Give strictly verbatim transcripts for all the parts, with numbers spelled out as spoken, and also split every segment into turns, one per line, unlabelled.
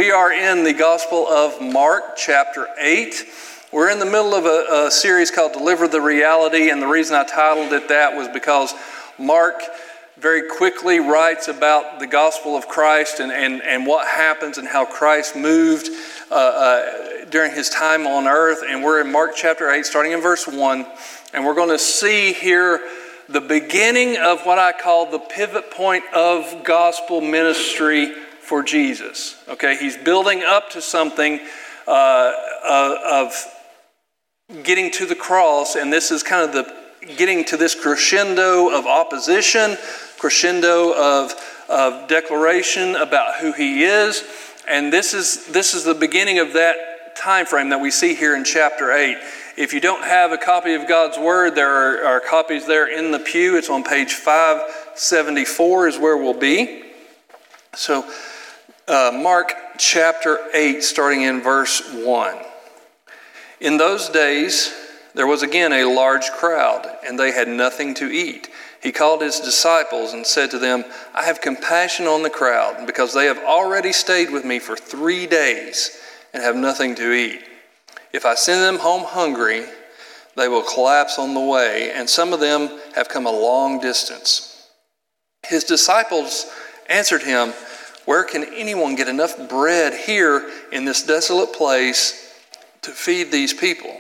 We are in the Gospel of Mark, chapter eight. We're in the middle of a, a series called Deliver the Reality, and the reason I titled it that was because Mark very quickly writes about the gospel of Christ and, and, and what happens and how Christ moved uh, uh, during his time on earth. And we're in Mark chapter eight, starting in verse one, and we're going to see here the beginning of what I call the pivot point of gospel ministry for Jesus. Okay, he's building up to something uh, uh, of getting to the cross, and this is kind of the getting to this crescendo of opposition, crescendo of, of declaration about who he is, and this is this is the beginning of that time frame that we see here in chapter eight. If you don't have a copy of God's Word, there are, are copies there in the pew. It's on page five seventy-four is where we'll be. So, uh, Mark chapter eight, starting in verse one. In those days, there was again a large crowd, and they had nothing to eat. He called his disciples and said to them, I have compassion on the crowd, because they have already stayed with me for three days and have nothing to eat. If I send them home hungry, they will collapse on the way, and some of them have come a long distance. His disciples answered him, Where can anyone get enough bread here in this desolate place to feed these people?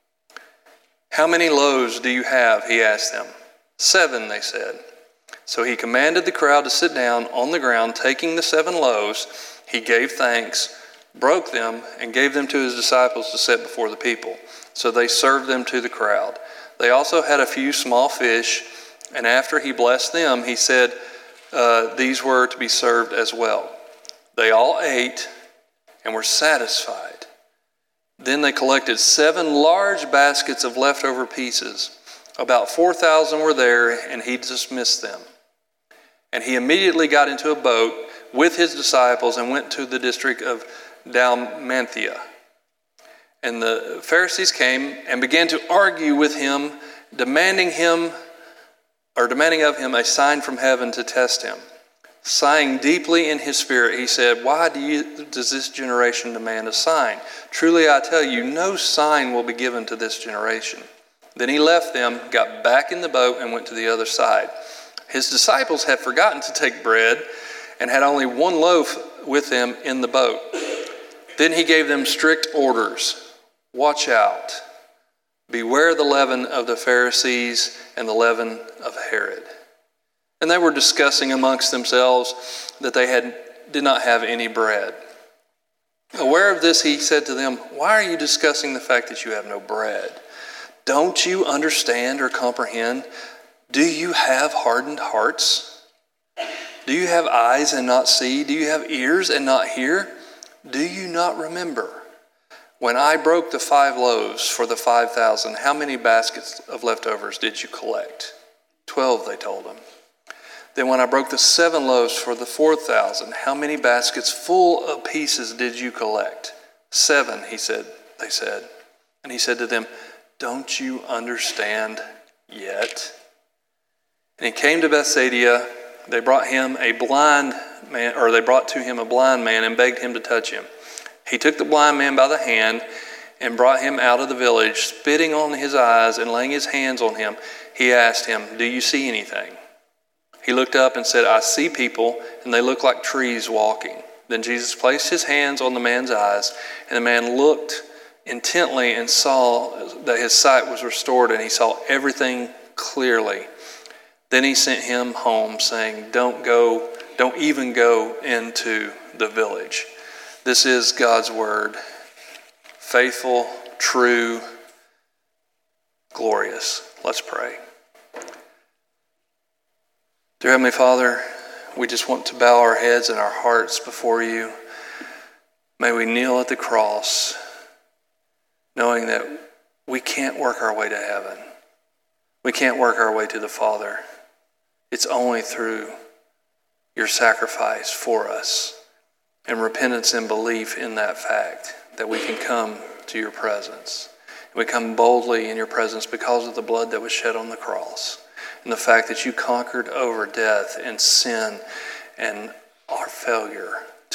How many loaves do you have? He asked them. Seven, they said. So he commanded the crowd to sit down on the ground. Taking the seven loaves, he gave thanks, broke them, and gave them to his disciples to set before the people. So they served them to the crowd. They also had a few small fish, and after he blessed them, he said uh, these were to be served as well. They all ate and were satisfied. Then they collected seven large baskets of leftover pieces. About four thousand were there, and he dismissed them. And he immediately got into a boat with his disciples and went to the district of Dalmanthia. And the Pharisees came and began to argue with him, demanding him or demanding of him a sign from heaven to test him. Sighing deeply in his spirit, he said, Why do you, does this generation demand a sign? Truly I tell you, no sign will be given to this generation. Then he left them, got back in the boat, and went to the other side. His disciples had forgotten to take bread and had only one loaf with them in the boat. Then he gave them strict orders. Watch out. Beware the leaven of the Pharisees and the leaven of Herod. And they were discussing amongst themselves that they had did not have any bread. Aware of this, he said to them, Why are you discussing the fact that you have no bread? Don't you understand or comprehend? Do you have hardened hearts? Do you have eyes and not see? Do you have ears and not hear? Do you not remember? When I broke the five loaves for the five thousand, how many baskets of leftovers did you collect? Twelve, they told him. Then when I broke the seven loaves for the four thousand, how many baskets full of pieces did you collect? Seven, he said, they said. And he said to them, Don't you understand yet? And he came to Bethsaida. They brought him a blind man, or they brought to him a blind man and begged him to touch him. He took the blind man by the hand and brought him out of the village, spitting on his eyes and laying his hands on him. He asked him, Do you see anything? He looked up and said, I see people, and they look like trees walking. Then Jesus placed his hands on the man's eyes, and the man looked intently and saw that his sight was restored, and he saw everything clearly. Then he sent him home, saying, Don't go, don't even go into the village. This is God's word. Faithful, true, glorious. Let's pray. Dear Heavenly Father, we just want to bow our heads and our hearts before you. May we kneel at the cross, knowing that we can't work our way to heaven. We can't work our way to the Father. It's only through your sacrifice for us and repentance and belief in that fact that we can come to your presence. We come boldly in your presence because of the blood that was shed on the cross. And the fact that you conquered over death and sin and our failure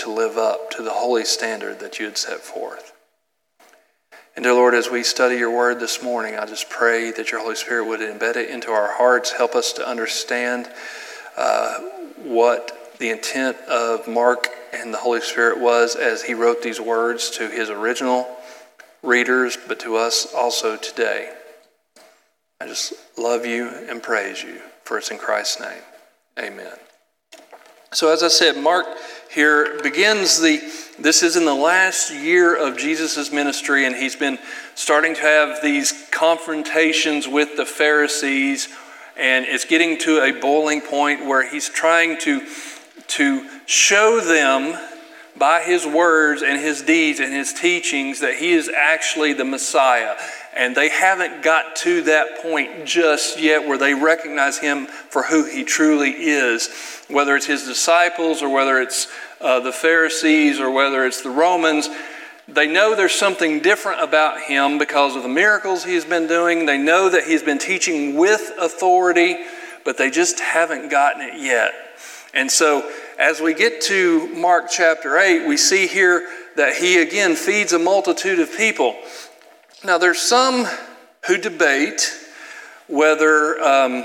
to live up to the holy standard that you had set forth. And dear Lord, as we study your word this morning, I just pray that your Holy Spirit would embed it into our hearts, help us to understand uh, what the intent of Mark and the Holy Spirit was as he wrote these words to his original readers, but to us also today. I just love you and praise you, for it's in Christ's name. Amen. So as I said, Mark here begins the, this is in the last year of Jesus' ministry, and he's been starting to have these confrontations with the Pharisees, and it's getting to a boiling point where he's trying to, to show them by his words and his deeds and his teachings that he is actually the Messiah. And they haven't got to that point just yet where they recognize him for who he truly is. Whether it's his disciples or whether it's uh, the Pharisees or whether it's the Romans, they know there's something different about him because of the miracles he's been doing. They know that he's been teaching with authority, but they just haven't gotten it yet. And so as we get to Mark chapter eight, we see here that he again feeds a multitude of people. Now, there's some who debate whether um,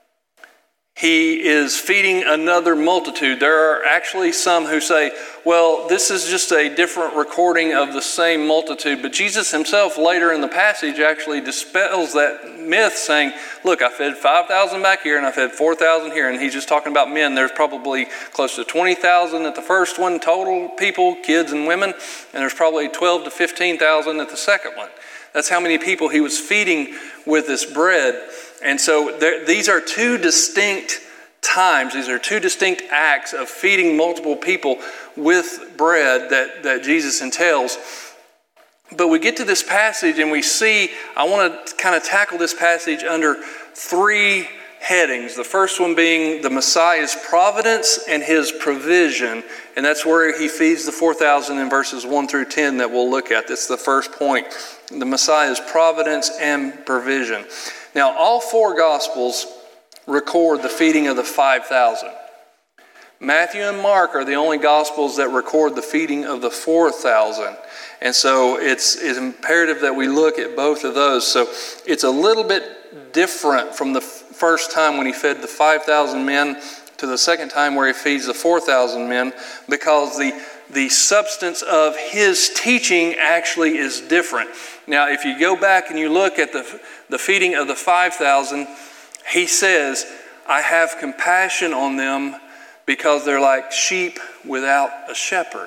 he is feeding another multitude. There are actually some who say, well, this is just a different recording of the same multitude. But Jesus himself later in the passage actually dispels that myth, saying, look, I fed five thousand back here and I fed four thousand here. And he's just talking about men. There's probably close to twenty thousand at the first one, total people, kids and women. And there's probably twelve to fifteen thousand at the second one. That's how many people he was feeding with this bread. And so there, these are two distinct times. These are two distinct acts of feeding multiple people with bread that, that Jesus entails. But we get to this passage and we see, I want to kind of tackle this passage under three headings. The first one being the Messiah's providence and his provision. And that's where he feeds the four thousand in verses one through ten that we'll look at. That's the first point. The Messiah's providence and provision. Now, all four Gospels record the feeding of the five thousand. Matthew and Mark are the only Gospels that record the feeding of the four thousand. And so it's, it's imperative that we look at both of those. So it's a little bit different from the first time when he fed the five thousand men to the second time where he feeds the four thousand men, because the, the substance of his teaching actually is different. Now, if you go back and you look at the, the feeding of the five thousand, he says, I have compassion on them because they're like sheep without a shepherd.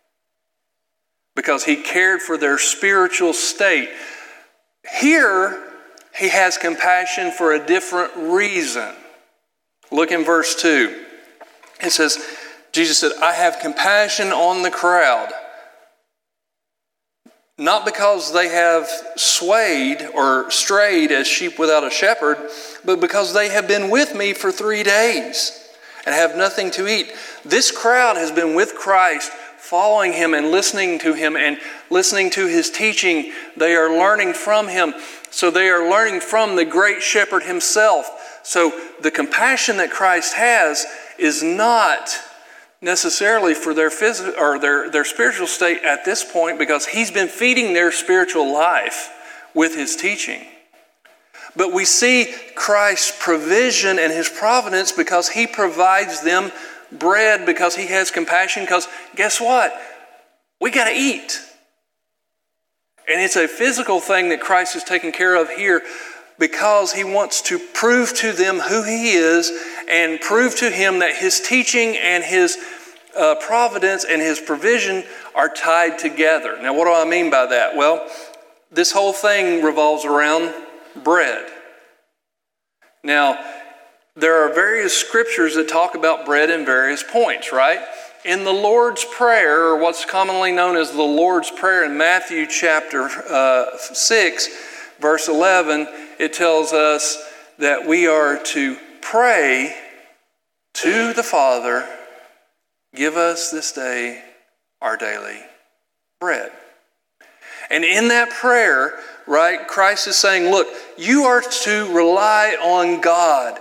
Because he cared for their spiritual state. Here, he has compassion for a different reason. Look in verse two. It says, Jesus said, I have compassion on the crowd. Not because they have swayed or strayed as sheep without a shepherd, but because they have been with me for three days and have nothing to eat. This crowd has been with Christ, following him and listening to him and listening to his teaching. They are learning from him. So they are learning from the great shepherd himself. So the compassion that Christ has is not necessarily for their physical or their, their spiritual state at this point, because he's been feeding their spiritual life with his teaching. But we see Christ's provision and his providence because he provides them bread, because he has compassion, because guess what? We got to eat. And it's a physical thing that Christ is taking care of here, because he wants to prove to them who he is and prove to him that his teaching and his uh, providence and his provision are tied together. Now, what do I mean by that? Well, this whole thing revolves around bread. Now, there are various scriptures that talk about bread in various points, right? In the Lord's Prayer, or what's commonly known as the Lord's Prayer in Matthew chapter uh, six, verse eleven, it tells us that we are to pray to the Father, give us this day our daily bread. And in that prayer, right, Christ is saying, look, you are to rely on God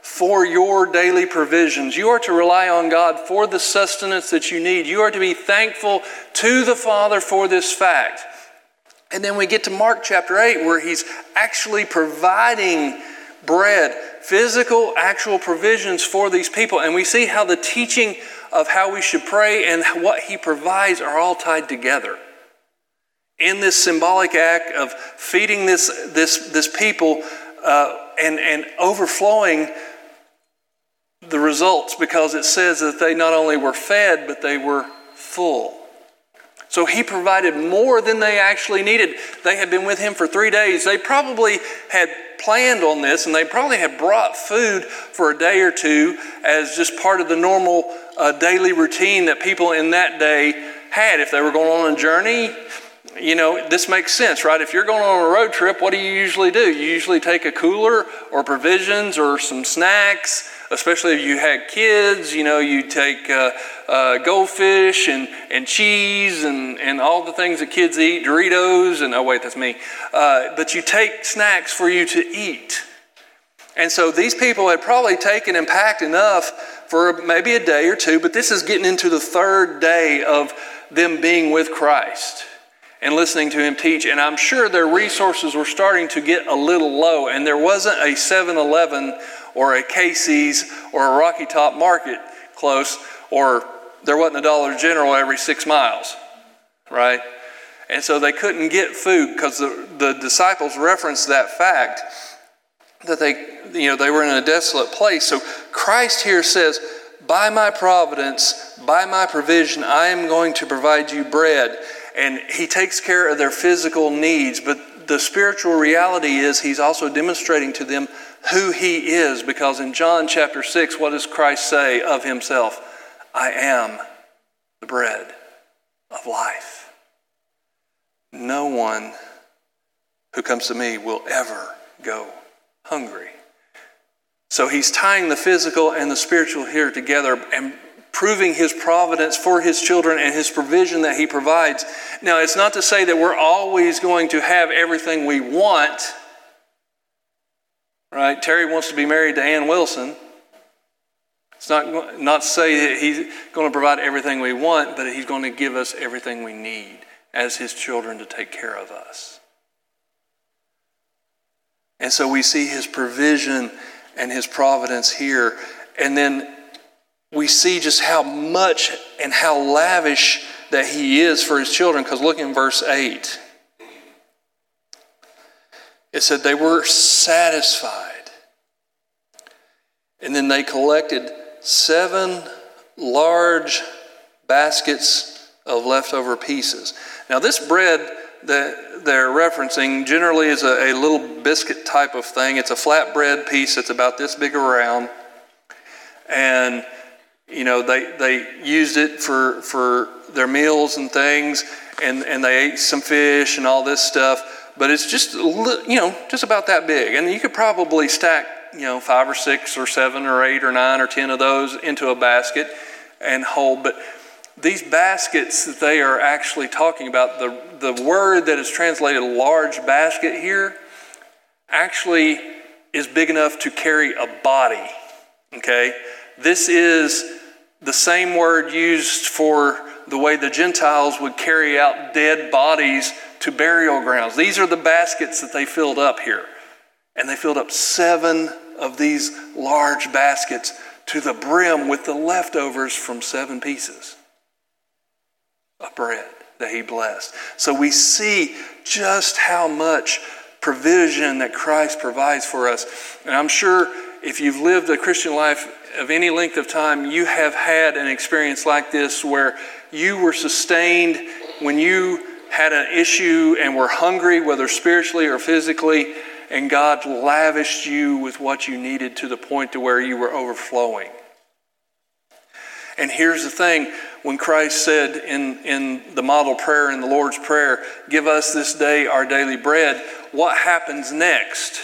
for your daily provisions. You are to rely on God for the sustenance that you need. You are to be thankful to the Father for this fact. And then we get to Mark chapter eight, where he's actually providing bread, physical, actual provisions for these people. And we see how the teaching of how we should pray and what he provides are all tied together in this symbolic act of feeding this, this, this people uh, and, and overflowing the results, because it says that they not only were fed, but they were full. So he provided more than they actually needed. They had been with him for three days. They probably had planned on this, and they probably had brought food for a day or two as just part of the normal uh, daily routine that people in that day had. If they were going on a journey, you know, this makes sense, right? If you're going on a road trip, what do you usually do? You usually take a cooler or provisions or some snacks. Especially if you had kids, you know, you take uh, uh, goldfish and, and cheese and, and all the things that kids eat, Doritos, and oh wait, that's me. Uh, but you take snacks for you to eat. And so these people had probably taken and packed enough for maybe a day or two, but this is getting into the third day of them being with Christ and listening to him teach. And I'm sure their resources were starting to get a little low, and there wasn't a seven eleven or a Casey's or a Rocky Top Market close, or there wasn't a Dollar General every six miles, right? And so they couldn't get food because the, the disciples referenced that fact that they, you know, they were in a desolate place. So Christ here says, by my providence, by my provision, I am going to provide you bread. And he takes care of their physical needs, but the spiritual reality is he's also demonstrating to them who he is, because in John chapter six, what does Christ say of himself? I am the bread of life. No one who comes to me will ever go hungry. So he's tying the physical and the spiritual here together and proving his providence for his children and his provision that he provides. Now, it's not to say that we're always going to have everything we want. Right? Terry wants to be married to Ann Wilson. It's not, not to say that he's going to provide everything we want, but he's going to give us everything we need as his children to take care of us. And so we see his provision and his providence here. And then we see just how much and how lavish that he is for his children. Because look in verse eight. It said they were satisfied. And then they collected seven large baskets of leftover pieces. Now this bread that they're referencing generally is a, a little biscuit type of thing. It's a flat bread piece that's about this big around. And, you know, they, they used it for, for their meals and things. And, and they ate some fish and all this stuff. But it's just, you know, just about that big. And you could probably stack, you know, five or six or seven or eight or nine or ten of those into a basket and hold. But these baskets that they are actually talking about, the, the word that is translated large basket here actually is big enough to carry a body, okay? This is the same word used for the way the Gentiles would carry out dead bodies to burial grounds. These are the baskets that they filled up here. And they filled up seven of these large baskets to the brim with the leftovers from seven pieces of bread that he blessed. So we see just how much provision that Christ provides for us. And I'm sure if you've lived a Christian life of any length of time, you have had an experience like this where you were sustained when you had an issue and were hungry, whether spiritually or physically, and God lavished you with what you needed to the point to where you were overflowing. And here's the thing, when Christ said in, in the model prayer, in the Lord's Prayer, give us this day our daily bread, what happens next?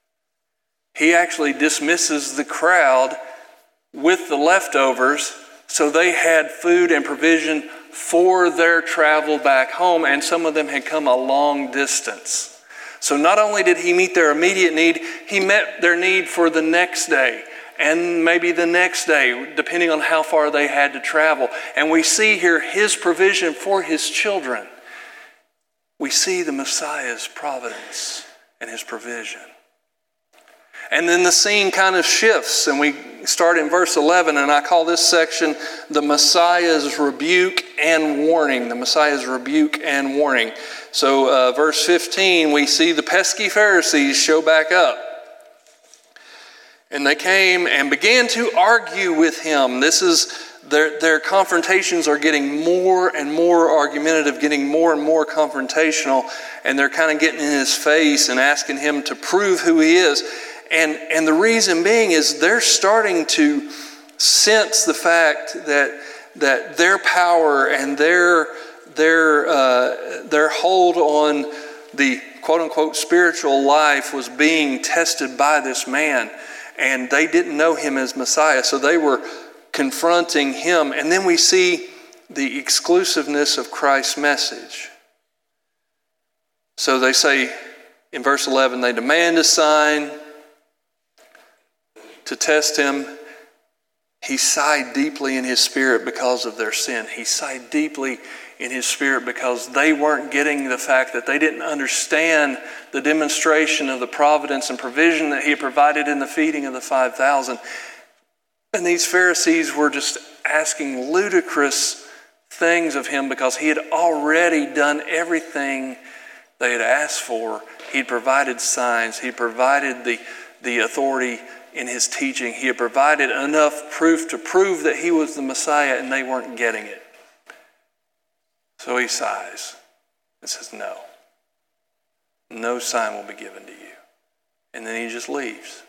He actually dismisses the crowd with the leftovers, so they had food and provision for their travel back home, and some of them had come a long distance. So not only did he meet their immediate need, he met their need for the next day and maybe the next day, depending on how far they had to travel. And we see here his provision for his children. We see the Messiah's providence and his provision. And then the scene kind of shifts, and we start in verse eleven, and I call this section the Messiah's rebuke and warning. The Messiah's rebuke and warning. So uh, verse fifteen, we see the pesky Pharisees show back up. And they came and began to argue with him. This is, their, their confrontations are getting more and more argumentative, getting more and more confrontational, and they're kind of getting in his face and asking him to prove who he is. And, and the reason being is they're starting to sense the fact that, that their power and their, their, uh, their hold on the quote-unquote spiritual life was being tested by this man. And they didn't know him as Messiah, so they were confronting him. And then we see the exclusiveness of Christ's message. So they say in verse eleven, they demand a sign to test him. He sighed deeply in his spirit because of their sin. He sighed deeply in his spirit because they weren't getting the fact that they didn't understand the demonstration of the providence and provision that he had provided in the feeding of the five thousand. And these Pharisees were just asking ludicrous things of him because he had already done everything they had asked for. He'd provided signs. He provided the, the authority in his teaching. He had provided enough proof to prove that he was the Messiah, and they weren't getting it. So he sighs and says, no. No sign will be given to you. And then he just leaves.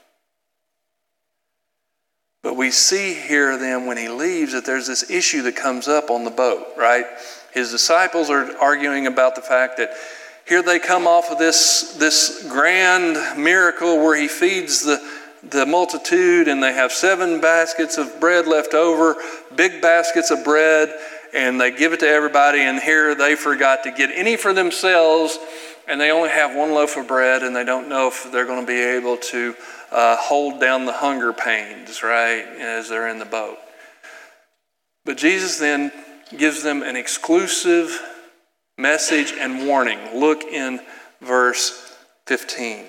But we see here then when he leaves that there's this issue that comes up on the boat, right? His disciples are arguing about the fact that here they come off of this, this grand miracle where he feeds the the multitude, and they have seven baskets of bread left over, big baskets of bread, and they give it to everybody, and here they forgot to get any for themselves, and they only have one loaf of bread, and they don't know if they're going to be able to uh, hold down the hunger pains, right, as they're in the boat. But Jesus then gives them an exclusive message and warning. Look in verse fifteen.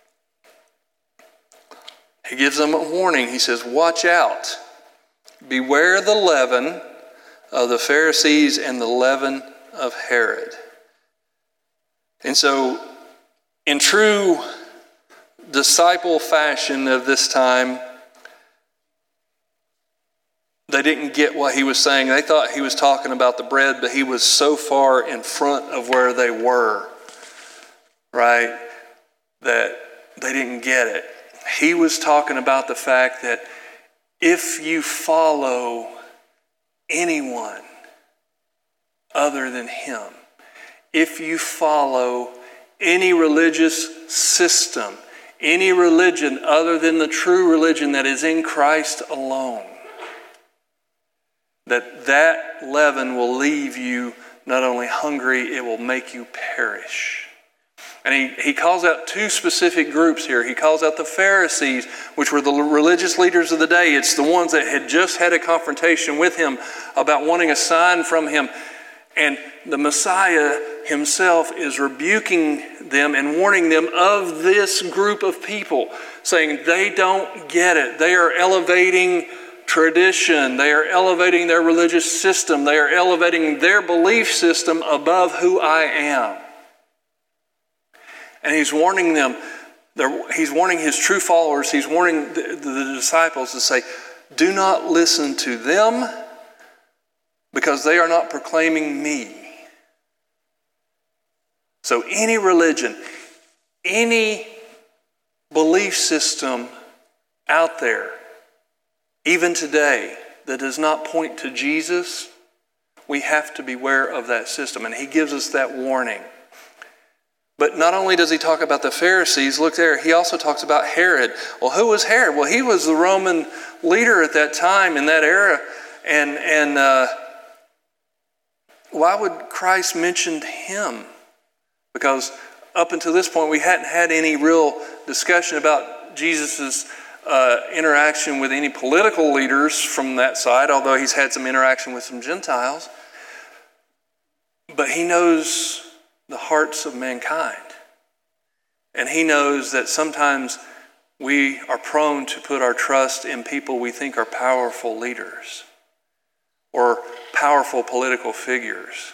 He gives them a warning. He says, watch out. Beware the leaven of the Pharisees and the leaven of Herod. And so, in true disciple fashion of this time, they didn't get what he was saying. They thought he was talking about the bread, but he was so far in front of where they were, right, that they didn't get it. He was talking about the fact that if you follow anyone other than him, if you follow any religious system, any religion other than the true religion that is in Christ alone, that that leaven will leave you not only hungry, it will make you perish. And he, he calls out two specific groups here. He calls out the Pharisees, which were the religious leaders of the day. It's the ones that had just had a confrontation with him about wanting a sign from him. And the Messiah himself is rebuking them and warning them of this group of people, saying they don't get it. They are elevating tradition. They are elevating their religious system. They are elevating their belief system above who I am. And he's warning them, he's warning his true followers, he's warning the, the disciples to say, do not listen to them because they are not proclaiming me. So any religion, any belief system out there, even today, that does not point to Jesus, we have to beware of that system. And he gives us that warning. But not only does he talk about the Pharisees, look there, he also talks about Herod. Well, who was Herod? Well, he was the Roman leader at that time, in that era. And, and uh, why would Christ mention him? Because up until this point, we hadn't had any real discussion about Jesus' uh, interaction with any political leaders from that side, although he's had some interaction with some Gentiles. But he knows the hearts of mankind. And he knows that sometimes we are prone to put our trust in people we think are powerful leaders or powerful political figures.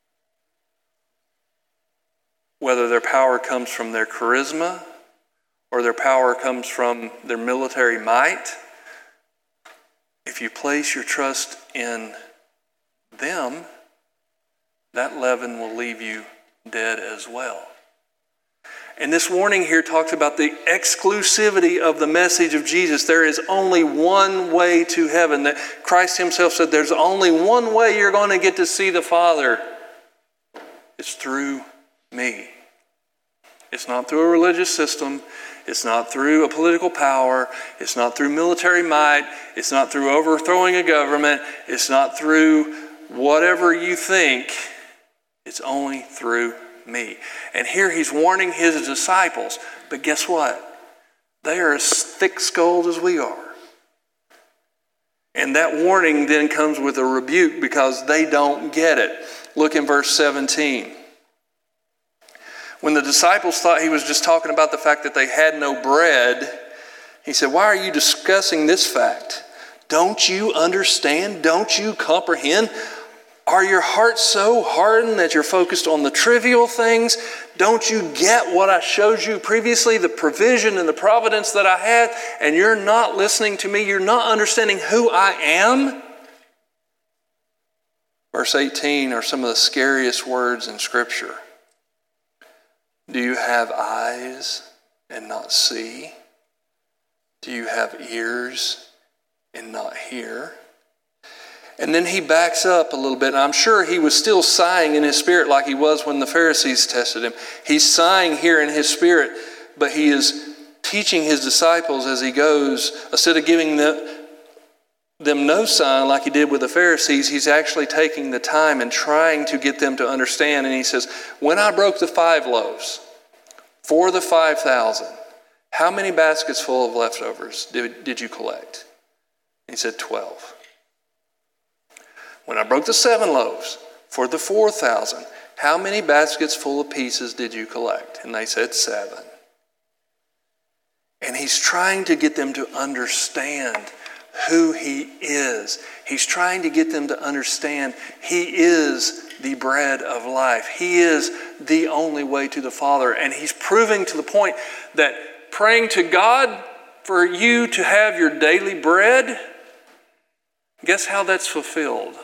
Whether their power comes from their charisma or their power comes from their military might, if you place your trust in them, that leaven will leave you dead as well. And this warning here talks about the exclusivity of the message of Jesus. There is only one way to heaven. That Christ himself said there's only one way you're going to get to see the Father. It's through me. It's not through a religious system. It's not through a political power. It's not through military might. It's not through overthrowing a government. It's not through whatever you think. It's only through me. And here he's warning his disciples. But guess what? They are as thick-skulled as we are. And that warning then comes with a rebuke because they don't get it. Look in verse seventeen. When the disciples thought he was just talking about the fact that they had no bread, he said, "Why are you discussing this fact? Don't you understand? Don't you comprehend? Are your hearts so hardened that you're focused on the trivial things? Don't you get what I showed you previously, the provision and the providence that I had, and you're not listening to me? You're not understanding who I am?" Verse eighteen are some of the scariest words in Scripture. Do you have eyes and not see? Do you have ears and not hear? And then he backs up a little bit. And I'm sure he was still sighing in his spirit like he was when the Pharisees tested him. He's sighing here in his spirit, but he is teaching his disciples as he goes. Instead of giving them, them no sign like he did with the Pharisees, he's actually taking the time and trying to get them to understand. And he says, when I broke the five loaves for the five thousand, how many baskets full of leftovers did, did you collect? He said, twelve. When I broke the seven loaves for the four thousand, how many baskets full of pieces did you collect? And they said seven. And he's trying to get them to understand who he is. He's trying to get them to understand he is the bread of life. He is the only way to the Father. And he's proving to the point that praying to God for you to have your daily bread, guess how that's fulfilled?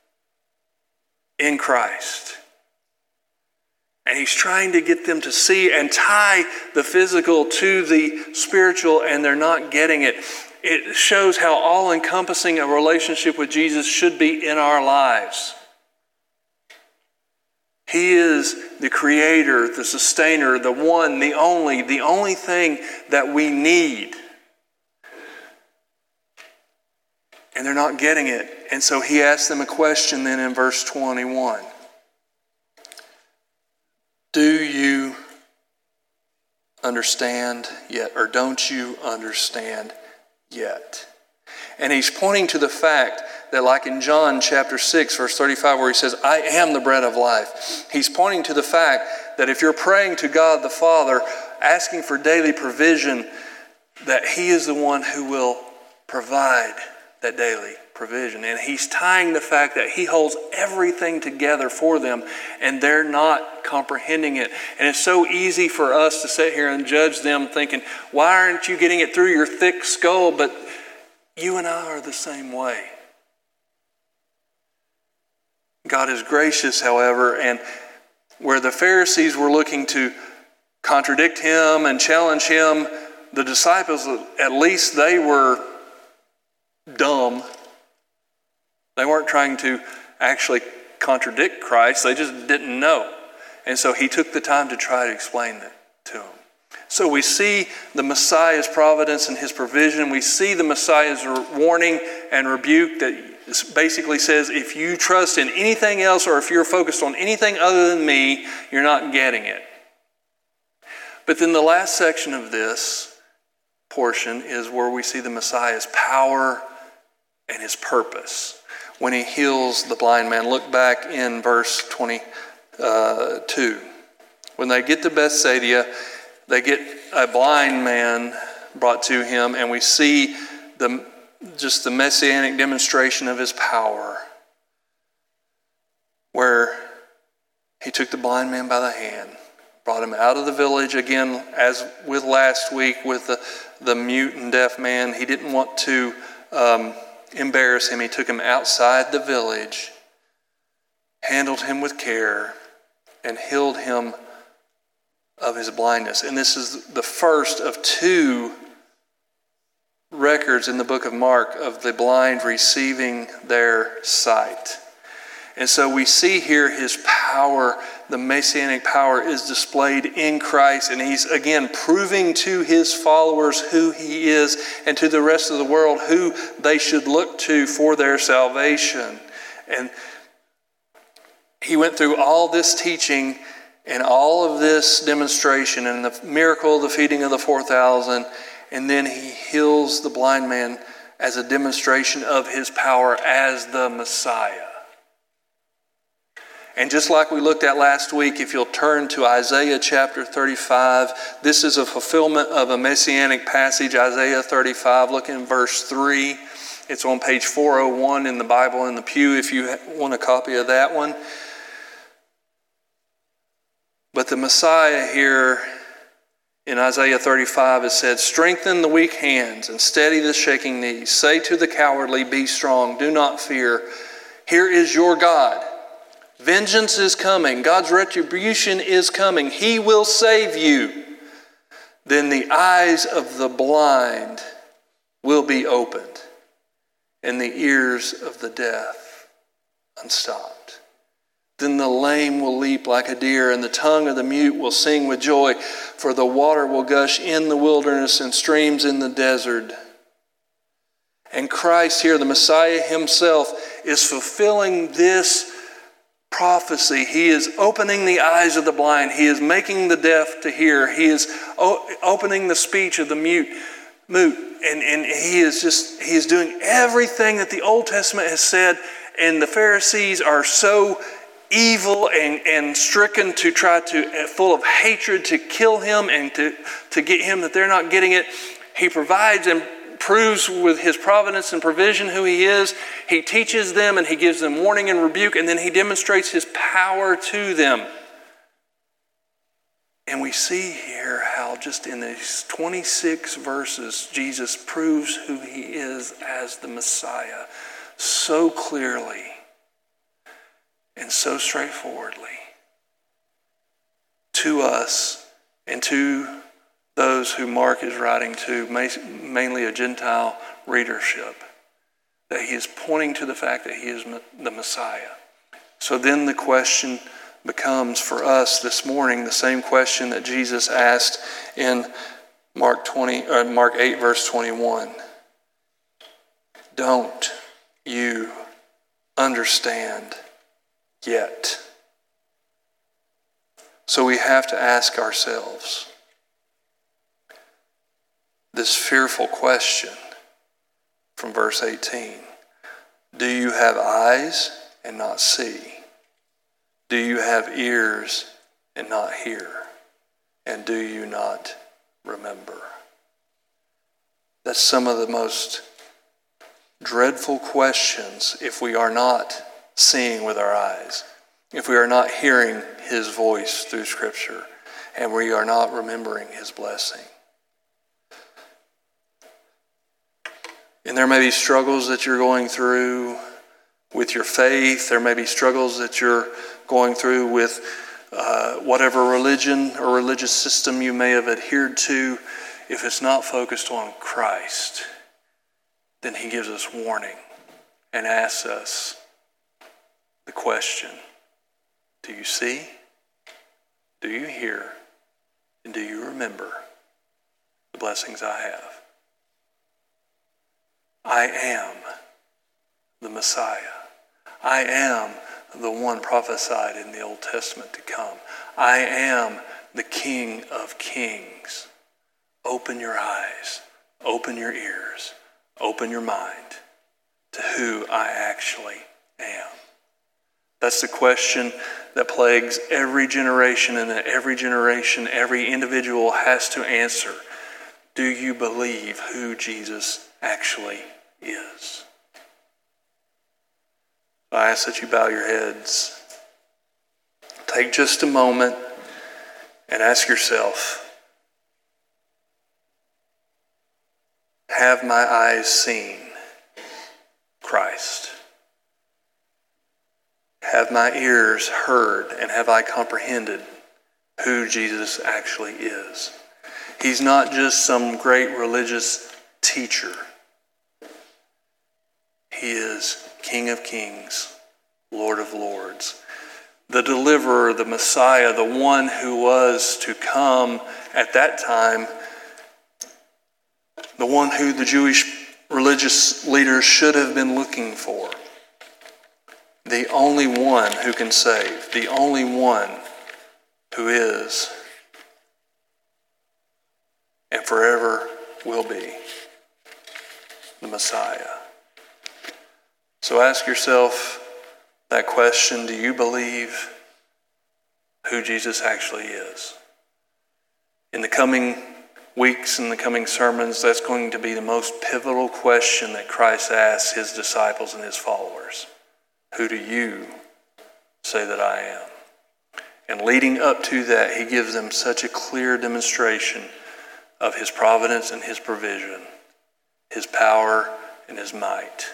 In Christ. And he's trying to get them to see and tie the physical to the spiritual, and they're not getting it. It shows how all-encompassing a relationship with Jesus should be in our lives. He is the creator, the sustainer, the one, the only, the only thing that we need. And they're not getting it. And so he asks them a question then in verse twenty-one. Do you understand yet? Or don't you understand yet? And he's pointing to the fact that, like in John chapter six, verse thirty-five, where he says, I am the bread of life. He's pointing to the fact that if you're praying to God the Father, asking for daily provision, that he is the one who will provide that daily provision. And he's tying the fact that he holds everything together for them, and they're not comprehending it. And it's so easy for us to sit here and judge them thinking, why aren't you getting it through your thick skull? But you and I are the same way. God is gracious, however, and where the Pharisees were looking to contradict him and challenge him, the disciples, at least they were dumb. They weren't trying to actually contradict Christ. They just didn't know. And so he took the time to try to explain that to them. So we see the Messiah's providence and his provision. We see the Messiah's warning and rebuke that basically says, if you trust in anything else or if you're focused on anything other than me, you're not getting it. But then the last section of this, portion is where we see the Messiah's power and his purpose. When he heals the blind man, look back in verse twenty-two. When they get to Bethsaida, they get a blind man brought to him, and we see the just the messianic demonstration of his power, where he took the blind man by the hand, brought him out of the village. Again, as with last week with the, the mute and deaf man, he didn't want to um, embarrass him. He took him outside the village, handled him with care, and healed him of his blindness. And this is the first of two records in the book of Mark of the blind receiving their sight. And so we see here his power, the messianic power is displayed in Christ, and he's again proving to his followers who he is, and to the rest of the world who they should look to for their salvation. And he went through all this teaching and all of this demonstration and the miracle of the feeding of the four thousand, and then he heals the blind man as a demonstration of his power as the Messiah. And just like we looked at last week, if you'll turn to Isaiah chapter thirty-five, this is a fulfillment of a messianic passage, Isaiah thirty-five. Look in verse three. It's on page four oh one in the Bible in the pew if you want a copy of that one. But the Messiah here in Isaiah thirty-five, it said, "Strengthen the weak hands and steady the shaking knees. Say to the cowardly, be strong, do not fear. Here is your God. Vengeance is coming. God's retribution is coming. He will save you. Then the eyes of the blind will be opened, and the ears of the deaf unstopped. Then the lame will leap like a deer, and the tongue of the mute will sing with joy, for the water will gush in the wilderness and streams in the desert." And Christ here, the Messiah himself, is fulfilling this prophecy. He is opening the eyes of the blind. He is making the deaf to hear. He is o- opening the speech of the mute. mute. And, and he is just, he is doing everything that the Old Testament has said. And the Pharisees are so evil and, and stricken to try to, full of hatred to kill him and to, to get him that they're not getting it. He provides and proves with his providence and provision who he is. He teaches them and he gives them warning and rebuke, and then he demonstrates his power to them. And we see here how just in these twenty-six verses, Jesus proves who he is as the Messiah so clearly and so straightforwardly to us and to those who Mark is writing to, mainly a Gentile readership, that he is pointing to the fact that he is the Messiah. So then the question becomes for us this morning the same question that Jesus asked in Mark twenty or Mark eight verse twenty-one. Don't you understand yet? So we have to ask ourselves this fearful question from verse eighteen. Do you have eyes and not see? Do you have ears and not hear? And do you not remember? That's some of the most dreadful questions if we are not seeing with our eyes, if we are not hearing his voice through Scripture, and we are not remembering his blessing. And there may be struggles that you're going through with your faith. There may be struggles that you're going through with uh, whatever religion or religious system you may have adhered to. If it's not focused on Christ, then he gives us warning and asks us the question, do you see? Do you hear? And do you remember the blessings I have? I am the Messiah. I am the one prophesied in the Old Testament to come. I am the King of Kings. Open your eyes. open your ears, open your mind to who I actually am. That's the question that plagues every generation, and that every generation, every individual has to answer. Do you believe who Jesus actually is? I ask that you bow your heads. Take just a moment and ask yourself, have my eyes seen Christ? Have my ears heard, and have I comprehended who Jesus actually is? He's not just some great religious teacher. He is King of Kings, Lord of Lords, the deliverer, the Messiah, the one who was to come at that time, the one who the Jewish religious leaders should have been looking for. The only one who can save, the only one who is and forever will be the Messiah. So ask yourself that question, do you believe who Jesus actually is? In the coming weeks and the coming sermons, that's going to be the most pivotal question that Christ asks his disciples and his followers. Who do you say that I am? And leading up to that, he gives them such a clear demonstration of his providence and his provision, his power and his might.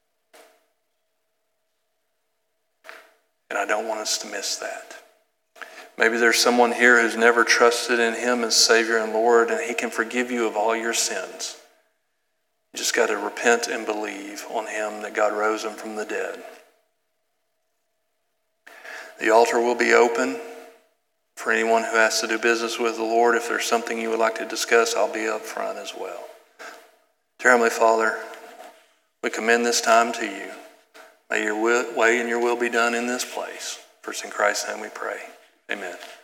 And I don't want us to miss that. Maybe there's someone here who's never trusted in him as Savior and Lord, and he can forgive you of all your sins. You just got to repent and believe on him that God rose him from the dead. The altar will be open for anyone who has to do business with the Lord. If there's something you would like to discuss, I'll be up front as well. Dear Heavenly Father, we commend this time to you. May your will, way and your will be done in this place. For it's in Christ's name we pray. Amen.